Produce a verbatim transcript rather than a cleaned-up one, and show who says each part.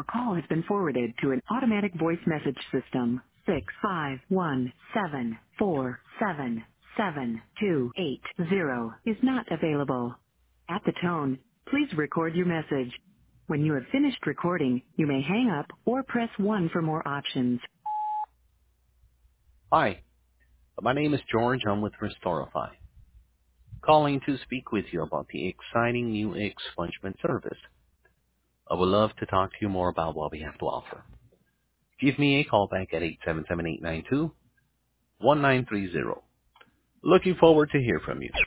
Speaker 1: Your call has been forwarded to an automatic voice message system. Six five one seven four seven seven two eight zero is not available. At the tone, please record your message. When you have finished recording, you may hang up or press one for more options.
Speaker 2: Hi, my name is George. I'm with Restorify, calling to speak with you about the exciting new expungement service. I would love to talk to you more about what we have to offer. Give me a call back at eight seven seven, eight nine two, one nine three zero. Looking forward to hear from you.